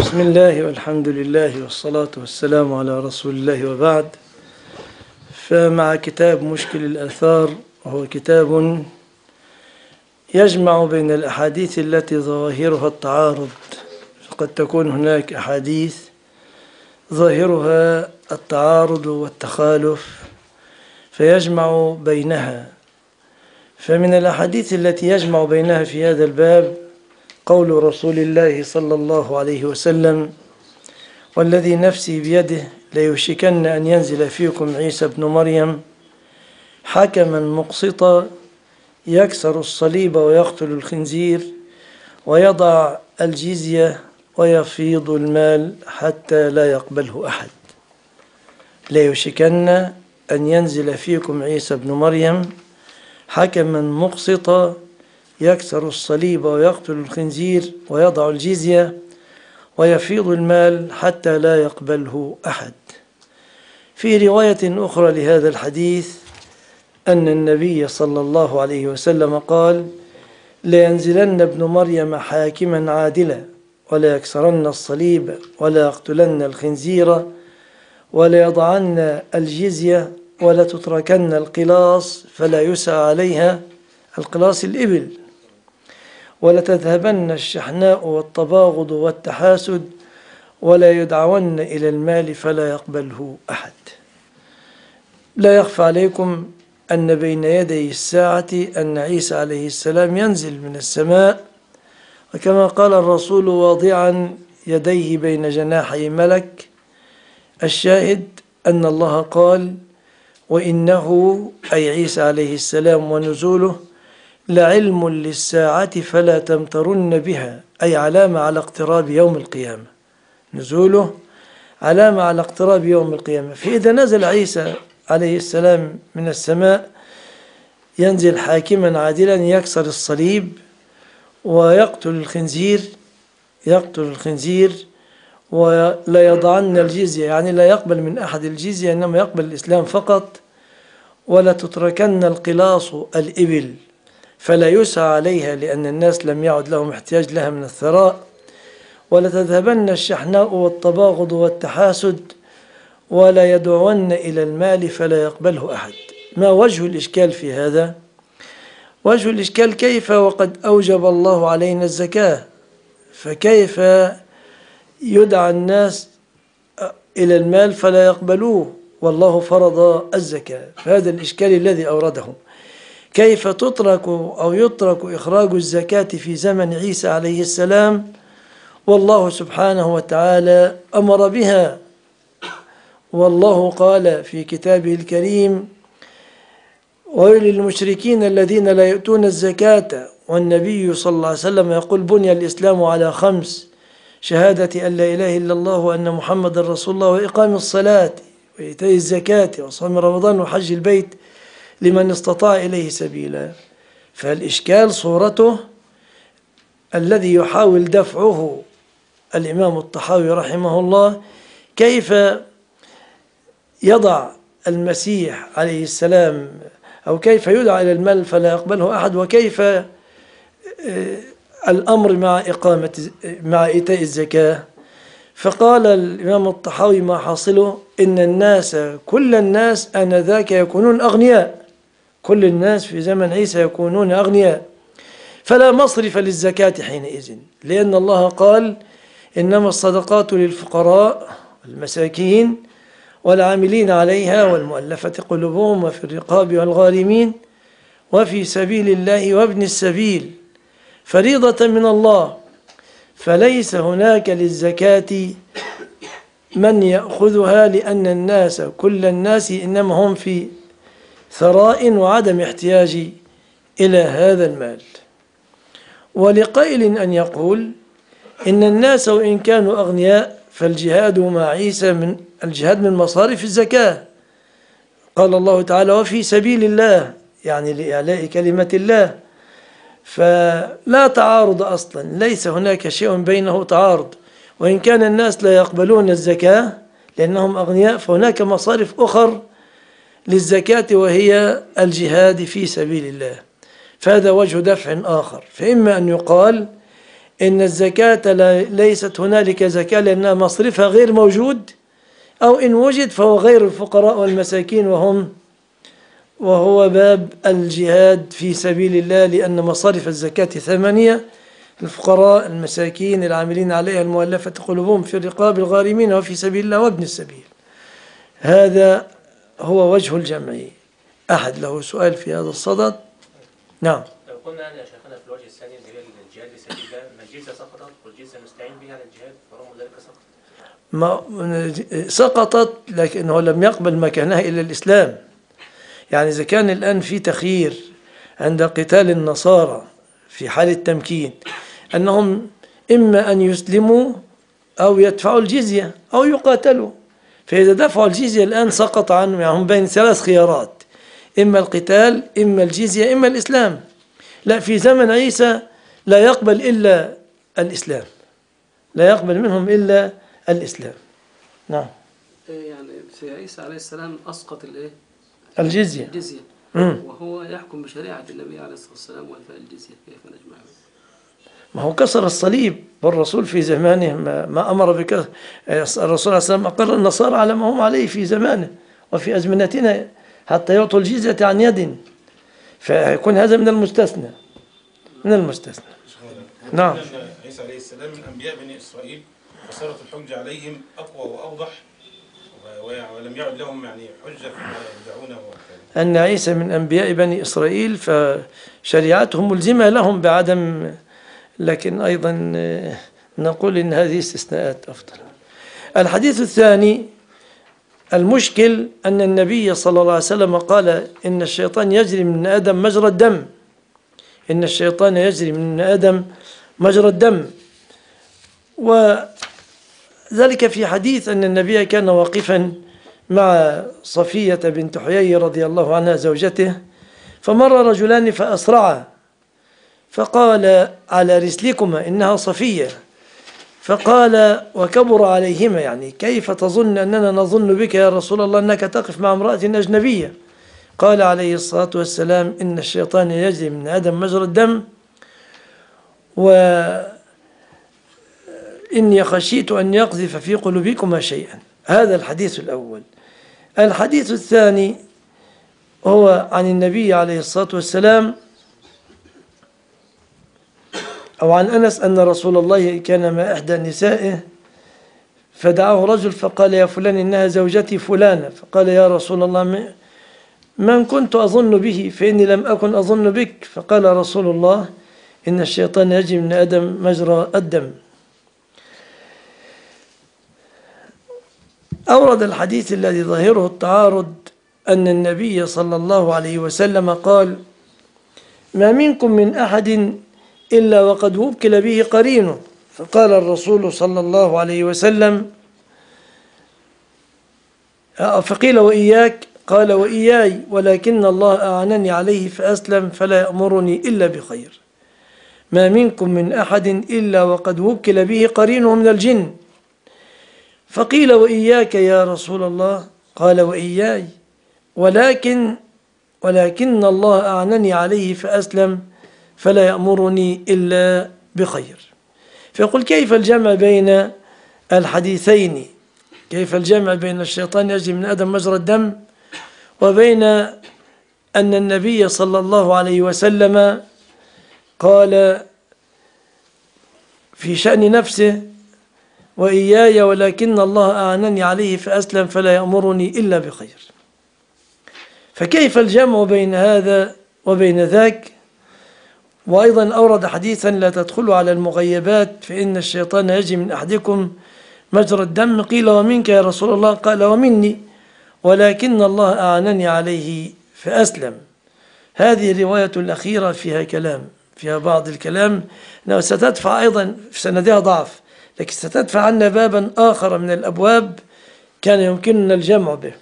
بسم الله والحمد لله والصلاة والسلام على رسول الله وبعد. فمع كتاب مشكل الآثار، وهو كتاب يجمع بين الأحاديث التي ظواهرها التعارض، فقد تكون هناك أحاديث ظاهرها التعارض والتخالف فيجمع بينها. فمن الأحاديث التي يجمع بينها في هذا الباب قول رسول الله صلى الله عليه وسلم: والذي نفسي بيده ليوشكن أن ينزل فيكم عيسى ابن مريم حكما مقسطا يكسر الصليب ويقتل الخنزير ويضع الجزية ويفيض المال حتى لا يقبله أحد. ليوشكن أن ينزل فيكم عيسى ابن مريم حكما مقسطا يكسر الصليب ويقتل الخنزير ويضع الجزية ويفيض المال حتى لا يقبله أحد. في رواية أخرى لهذا الحديث أن النبي صلى الله عليه وسلم قال: لينزلن ابن مريم حاكما عادلا ولا يكسرن الصليب ولا يقتلن الخنزير ولا يضعن الجزية ولا تتركن القلاص فلا يسعى عليها، القلاص الإبل، ولا تذهبن الشحناء والتباغض والتحاسد ولا يدعون إلى المال فلا يقبله أحد. لا يخفى عليكم أن بين يدي الساعة أن عيسى عليه السلام ينزل من السماء، وكما قال الرسول واضعا يديه بين جناحي ملك. الشاهد أن الله قال: وإنه أي عيسى عليه السلام ونزوله لعلم للساعة فلا تمترن بها، أي علامة على اقتراب يوم القيامة. نزوله علامة على اقتراب يوم القيامة. فإذا نزل عيسى عليه السلام من السماء ينزل حاكما عادلا يكسر الصليب ويقتل الخنزير ولا يضعن الجزية، يعني لا يقبل من أحد الجزية إنما يقبل الإسلام فقط. ولا تتركن القلاص الإبل فلا يسعى عليها لأن الناس لم يعد لهم احتياج لها من الثراء. ولا تذهبن الشحناء والتباغض والتحاسد ولا يدعون إلى المال فلا يقبله أحد. ما وجه الإشكال في هذا؟ وجه الإشكال: كيف وقد أوجب الله علينا الزكاة، فكيف يدعى الناس إلى المال فلا يقبلوه والله فرض الزكاة؟ فهذا الإشكال الذي أورده. كيف تترك أو يترك إخراج الزكاة في زمن عيسى عليه السلام والله سبحانه وتعالى أمر بها؟ والله قال في كتابه الكريم: ويل للمشركين الذين لا يؤتون الزكاة. والنبي صلى الله عليه وسلم يقول: بني الإسلام على 5: شهادة أن لا إله إلا الله وأن محمد رسول الله وإقام الصلاة وإيتاء الزكاة وصوم رمضان وحج البيت لمن استطاع إليه سبيلا. فالإشكال صورته الذي يحاول دفعه الإمام الطحاوي رحمه الله: كيف يضع المسيح عليه السلام أو كيف يدعى إلى المال فلا يقبله أحد، وكيف الأمر مع إيتاء الزكاة. فقال الإمام الطحاوي: ما حاصله إن الناس كل الناس آنذاك يكونون أغنياء، كل الناس في زمن عيسى يكونون أغنياء، فلا مصرف للزكاة حينئذ، لأن الله قال: إنما الصدقات للفقراء والمساكين والعاملين عليها والمؤلفة قلوبهم وفي الرقاب والغارمين وفي سبيل الله وابن السبيل فريضة من الله، فليس هناك للزكاة من يأخذها، لأن الناس كل الناس إنما هم في ثراء وعدم احتياج إلى هذا المال. ولقائل أن يقول: إن الناس وإن كانوا أغنياء فالجهاد مع عيسى الجهاد من مصارف الزكاة. قال الله تعالى: وفي سبيل الله، يعني لإعلاء كلمة الله. فلا تعارض أصلا، ليس هناك شيء بينه تعارض. وإن كان الناس لا يقبلون الزكاة لأنهم أغنياء فهناك مصارف أخر للزكاة وهي الجهاد في سبيل الله. فهذا وجه دفع آخر. فإما أن يقال إن الزكاة ليست هنالك زكاة لأن مصرفها غير موجود، أو إن وجد فهو غير الفقراء والمساكين وهو باب الجهاد في سبيل الله، لأن مصارف الزكاة 8: الفقراء، المساكين، العاملين عليها، المؤلفة قلوبهم، في الرقاب، الغارمين، وفي سبيل الله، وابن السبيل. هذا هو وجه الجمع. أحد له سؤال في هذا الصدد؟ نعم. لو قلنا يا شيخنا في الوجه الثاني اللي هي الجهاد في سبيل الله، ما الجزية سقطت والجزية نستعين بها على الجهاد ورغم ذلك سقطت. ما سقطت لكنه لم يقبل مكانها إلا الإسلام. يعني إذا كان الآن في تخيير عند قتال النصارى في حال التمكين أنهم إما أن يسلموا أو يدفعوا الجزية أو يقاتلوا، فإذا دفعوا الجزية الآن سقط عنهم، يعني هم بين 3 خيارات: إما القتال، إما الجزية، إما الإسلام. لا، في زمن عيسى لا يقبل إلا الإسلام، لا يقبل منهم إلا الإسلام. نعم. يعني في عيسى عليه السلام أسقط الجزية، وهو يحكم بشريعة النبي عليه الصلاة والسلام وإلغاء الجزية، كيف نجمع؟ ما هو كسر الصليب، والرسول في زمانه ما أمر بكسر. الرسول عليه السلام أقر النصارى على ما هم عليه في زمانه وفي أزمنتنا حتى يعطوا الجزية عن يد، فيكون هذا من المستثنى، من المستثنى. نعم. عيسى عليه السلام من أنبياء بني إسرائيل، فصارت الحجة عليهم أقوى وأوضح، ولم يعد لهم يعني حجة فيما يدعونه. أن عيسى من أنبياء بني إسرائيل فشريعتهم ملزمة لهم بعدم، لكن أيضا نقول إن هذه استثناءات أفضل. الحديث الثاني: المشكل أن النبي صلى الله عليه وسلم قال إن الشيطان يجري من آدم مجرى الدم، إن الشيطان يجري من آدم مجرى الدم، وذلك في حديث أن النبي كان واقفا مع صفية بنت حيي رضي الله عنها زوجته، فمر رجلان فأسرعا، فقال: على رسلكما، إنها صفية. فقال وكبر عليهما: يعني كيف تظن أننا نظن بك يا رسول الله أنك تقف مع امرأة أجنبية؟ قال عليه الصلاة والسلام: إن الشيطان يجري من آدم مجرى الدم، وإني خشيت أن يقذف في قلوبكما شيئا. هذا الحديث الأول. الحديث الثاني هو عن النبي عليه الصلاة والسلام، أو عن أنس أن رسول الله كان مع إحدى نسائه فدعاه رجل فقال: يا فلان، إنها زوجتي فلانة. فقال: يا رسول الله، من كنت أظن به فإني لم أكن أظن بك. فقال رسول الله: إن الشيطان يجري من آدم مجرى الدم. أورد الحديث الذي ظاهره التعارض أن النبي صلى الله عليه وسلم قال: ما منكم من أحد إلا وقد وكل به قرينه. فقال الرسول صلى الله عليه وسلم: فقيل: وإياك؟ قال: وإياي، ولكن الله أعنني عليه فأسلم فلا يأمرني إلا بخير. ما منكم من أحد إلا وقد وكل به قرينه من الجن. فقيل: وإياك يا رسول الله؟ قال: وإياي، ولكن الله أعنني عليه فأسلم فلا يأمرني إلا بخير. فيقول: كيف الجمع بين الحديثين؟ كيف الجمع بين الشيطان يجري من آدم مجرى الدم وبين أن النبي صلى الله عليه وسلم قال في شأن نفسه: وإياي، ولكن الله أعنني عليه فأسلم فلا يأمرني إلا بخير؟ فكيف الجمع بين هذا وبين ذاك؟ وأيضا أورد حديثا: لا تدخلوا على المغيبات فإن الشيطان يجري من أحدكم مجرى الدم. قيل: ومنك يا رسول الله؟ قال: ومني، ولكن الله أعنني عليه فأسلم. هذه الرواية الأخيرة فيها كلام، فيها بعض الكلام، أنه ستدفع أيضا في سندها ضعف، لكن ستدفع عنا بابا آخر من الأبواب كان يمكننا الجمع به.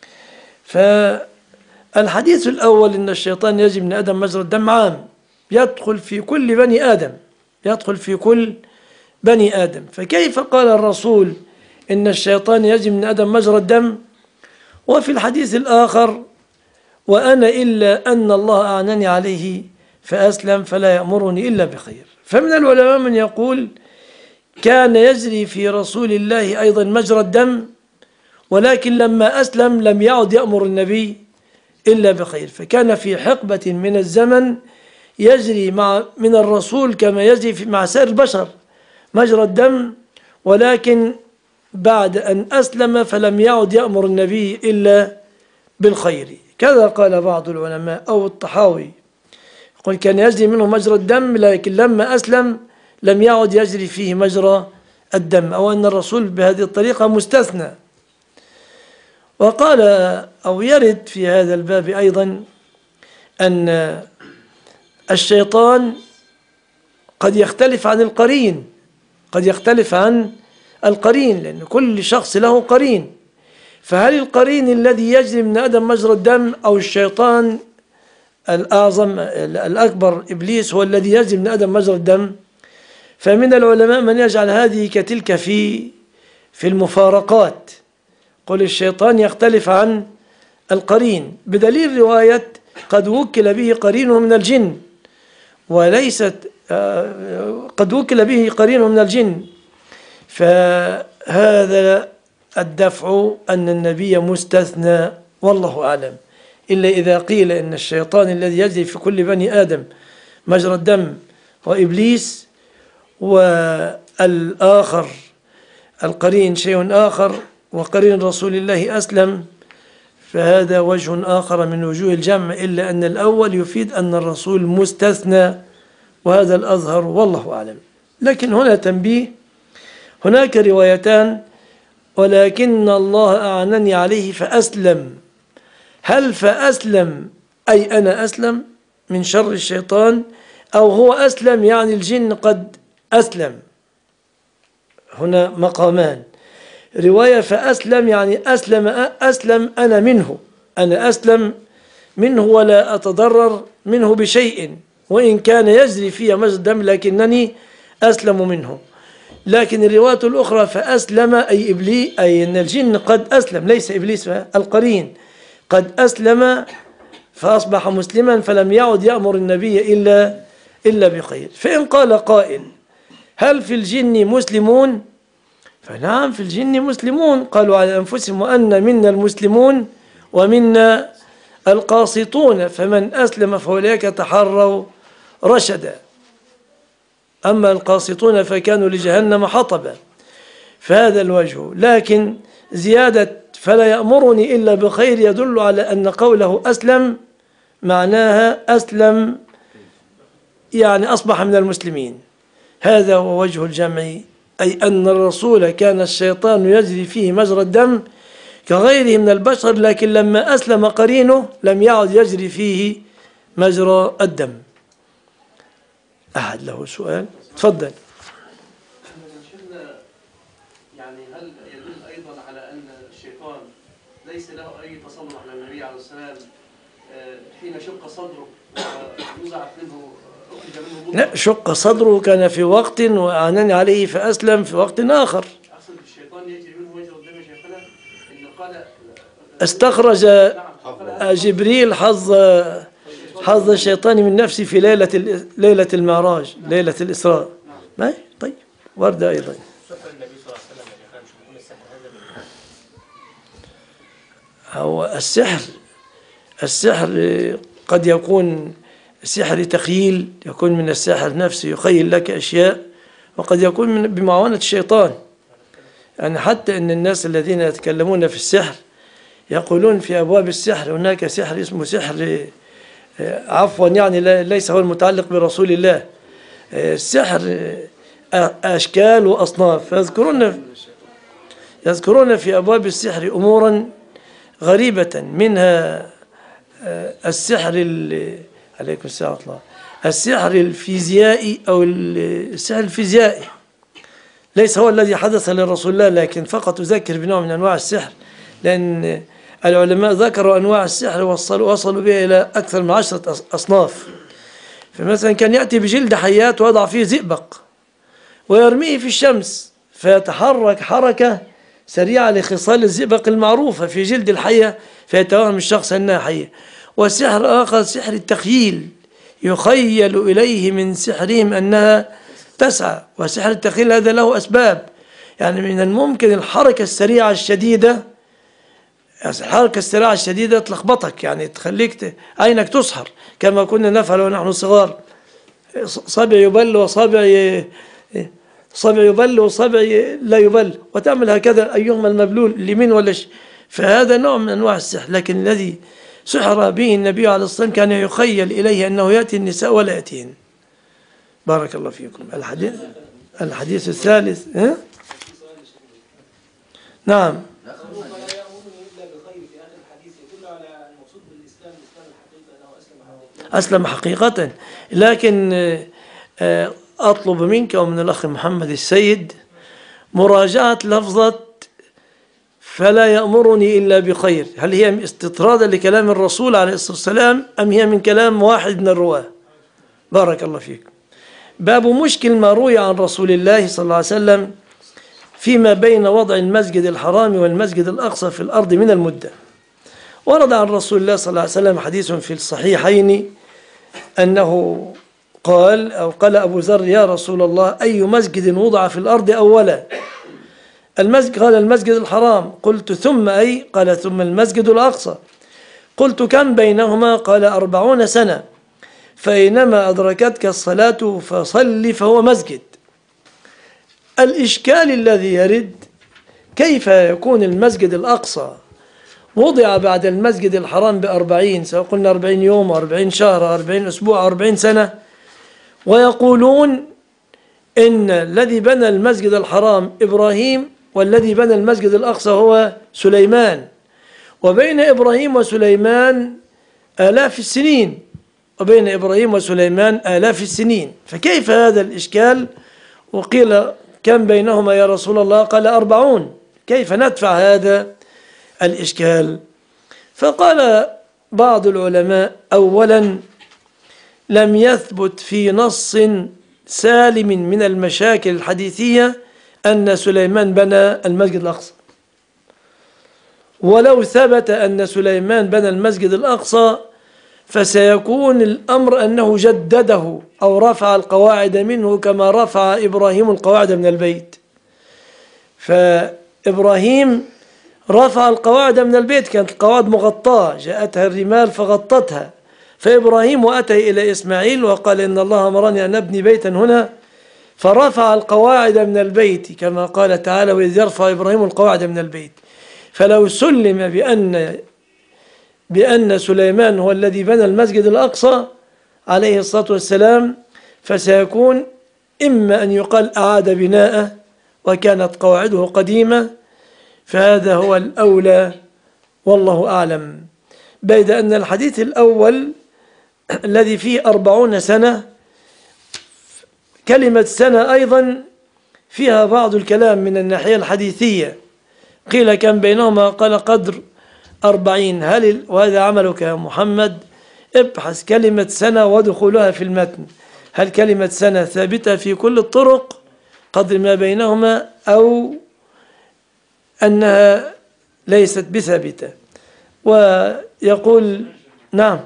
فالحديث الأول: إن الشيطان يجري من آدم مجرى الدم، عام، يدخل في كل بني آدم، يدخل في كل بني آدم. فكيف قال الرسول إن الشيطان يجري من آدم مجرى الدم، وفي الحديث الآخر: وأنا إلا أن الله أعنني عليه فأسلم فلا يأمرني إلا بخير؟ فمن العلماء من يقول كان يجري في رسول الله أيضا مجرى الدم، ولكن لما أسلم لم يعد يأمر النبي إلا بخير، فكان في حقبة من الزمن يجري من الرسول كما يجري مع سائر البشر مجرى الدم، ولكن بعد أن أسلم فلم يعد يأمر النبي إلا بالخير. كذا قال بعض العلماء أو الطحاوي يقول كان يجري منه مجرى الدم، لكن لما أسلم لم يعد يجري فيه مجرى الدم، أو أن الرسول بهذه الطريقة مستثنى. وقال أو يرد في هذا الباب أيضا أن الشيطان قد يختلف عن القرين، قد يختلف عن القرين، لأن كل شخص له قرين. فهل القرين الذي يجري من آدم مجرى الدم، أو الشيطان الأعظم الأكبر إبليس هو الذي يجري من آدم مجرى الدم؟ فمن العلماء من يجعل هذه كتلك في المفارقات، قل الشيطان يختلف عن القرين، بدليل رواية قد وكل به قرينه من الجن، وليست قد وكل به قرينه من الجن. فهذا الدفع أن النبي مستثنى والله أعلم، إلا إذا قيل إن الشيطان الذي يجري في كل بني آدم مجرى الدم وإبليس، والآخر القرين شيء آخر، وقرين رسول الله أسلم، فهذا وجه آخر من وجوه الجمع، إلا أن الأول يفيد أن الرسول مستثنى، وهذا الأظهر والله أعلم. لكن هنا تنبيه، هناك روايتان ولكن الله أعنني عليه فأسلم. هل فأسلم أي أنا أسلم من شر الشيطان، أو هو أسلم يعني الجن قد أسلم؟ هنا مقامان. رواية فأسلم يعني أسلم أنا منه، أنا أسلم منه ولا أتضرر منه بشيء، وإن كان يجري في مجرى الدم لكنني أسلم منه. لكن الرواية الأخرى فأسلم أي إبليس، أي أن الجن قد أسلم، ليس إبليس القرين قد أسلم فأصبح مسلما، فلم يعد يأمر النبي إلا بخير. فإن قال قائل هل في الجن مسلمون؟ فنعم في الجن مسلمون، قالوا على أنفسهم وأن منا المسلمون ومنا القاسطون، فمن أسلم فأولئك تحروا رشدا، أما القاسطون فكانوا لجهنم حطبا. فهذا الوجه. لكن زيادة فلا يأمرني إلا بخير يدل على أن قوله أسلم معناها أسلم يعني أصبح من المسلمين. هذا هو وجه الجمع، أي أن الرسول كان الشيطان يجري فيه مجرى الدم كغيره من البشر، لكن لما أسلم قرينه لم يعد يجري فيه مجرى الدم. أحد له سؤال؟ تفضل. يعني هل يدل أيضا على أن الشيطان ليس له أي تسلط على النبي عليه السلام حين شق صدره ونزعت منه أخرج منه؟ لا، شق صدره كان في وقت وأعنني عليه فأسلم في وقت آخر. أقصد الشيطان يجري منه مجرى الدم شيخنا، إنه قال استخرج جبريل حظ الشيطان من نفسه في ليلة المعراج، ليلة الإسراء. طيب ورد أيضا. هو السحر قد يكون سحر تخيل، يكون من الساحر نفسه يخيل لك أشياء، وقد يكون بمعاونة الشيطان. يعني حتى أن الناس الذين يتكلمون في السحر يقولون في أبواب السحر هناك سحر اسمه سحر عفوا يعني ليس هو المتعلق برسول الله، السحر أشكال وأصناف، يذكرون في أبواب السحر أمورا غريبة، منها السحر عليكم السلام ورحمة الله، السحر الفيزيائي أو السحر الفيزيائي ليس هو الذي حدث لرسول الله، لكن فقط يذكر بنوع من أنواع السحر، لأن العلماء ذكروا أنواع السحر وصلوا بها إلى أكثر من 10 أصناف. فمثلا كان يأتي بجلد حيات ويضع فيه زئبق ويرميه في الشمس فيتحرك حركة سريعة لخصال الزئبق المعروفة في جلد الحية فيتوهم الشخص أنها حية. وسحر آخر سحر التخييل، يخيل إليه من سحرهم أنها تسعى، وسحر التخيل هذا له أسباب. يعني من الممكن الحركة السريعة الشديدة، الحركة السريعة الشديدة تلخبطك، يعني تخليك عينك تسحر كما كنا نفعل ونحن صغار، صابع يبل صابع يبل وصابع لا يبل، وتعمل هكذا أيهما المبلول اليمين ولا فهذا نوع من أنواع السحر. لكن الذي سحر به النبي عليه الصلاة والسلام كان يخيل إليه أنه يأتي النساء ولا يأتين. بارك الله فيكم. الحديث الثالث. نعم. أسلم حقيقة. لكن أطلب منك ومن الأخ محمد السيد مراجعة لفظة فلا يأمرني إلا بخير، هل هي استطرادا لكلام الرسول عليه الصلاة والسلام أم هي من كلام واحد من الرواة؟ بارك الله فيك. باب مشكل ما روي عن رسول الله صلى الله عليه وسلم فيما بين وضع المسجد الحرام والمسجد الأقصى في الأرض من المدة. ورد عن رسول الله صلى الله عليه وسلم حديث في الصحيحين أنه قال أبو ذر: يا رسول الله، أي مسجد وضع في الأرض أولا؟ المسجد، قال: المسجد الحرام. قلت: ثم أي؟ قال: ثم المسجد الأقصى. قلت: كم بينهما؟ قال: 40 سنة، فأينما أدركتك الصلاة فصل فهو مسجد. الإشكال الذي يرد: كيف يكون المسجد الأقصى وضع بعد المسجد الحرام ب40، سواء قلنا 40 يوم و40 شهر و40 أسبوع و40 سنة، ويقولون إن الذي بنى المسجد الحرام إبراهيم والذي بنى المسجد الأقصى هو سليمان، وبين إبراهيم وسليمان آلاف السنين، وبين إبراهيم وسليمان آلاف السنين، فكيف هذا الإشكال؟ وقيل: كم بينهما يا رسول الله؟ قال: 40. كيف ندفع هذا الإشكال؟ فقال بعض العلماء: أولا، لم يثبت في نص سالم من المشاكل الحديثية أن سليمان بنى المسجد الأقصى، ولو ثبت أن سليمان بنى المسجد الأقصى فسيكون الأمر أنه جدده أو رفع القواعد منه كما رفع إبراهيم القواعد من البيت. فإبراهيم رفع القواعد من البيت، كانت القواعد مغطاة، جاءتها الرمال فغطتها، فإبراهيم أتى إلى إسماعيل وقال: إن الله أمرني أن أبني بيتا هنا، فرفع القواعد من البيت كما قال تعالى: وإذ يرفع إبراهيم القواعد من البيت. فلو سلم بأن سليمان هو الذي بنى المسجد الأقصى عليه الصلاة والسلام، فسيكون إما أن يقال أعاد بناءه وكانت قواعده قديمة، فهذا هو الأولى والله أعلم. بيد أن الحديث الأول الذي فيه 40 سنة، كلمة سنة أيضا فيها بعض الكلام من الناحية الحديثية. قيل: كم بينهما؟ قال: قدر 40. وهذا عملك يا محمد، ابحث كلمة سنة ودخولها في المتن، هل كلمة سنة ثابتة في كل الطرق قدر ما بينهما أو أنها ليست بثابتة؟ ويقول: نعم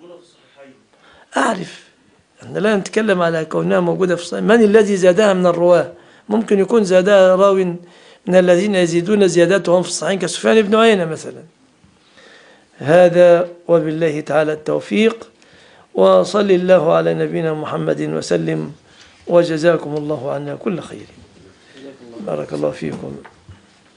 أعرف، أنا لا نتكلم على كونها موجودة في الصحيح، من الذي زادها من الرواة؟ ممكن يكون زادها راوي من الذين يزيدون زياداتهم في الصحيح كسفيان بن عيينة مثلا. هذا وبالله تعالى التوفيق، وصل الله على نبينا محمد وسلم، وجزاكم الله عنا كل خير. بارك الله فيكم.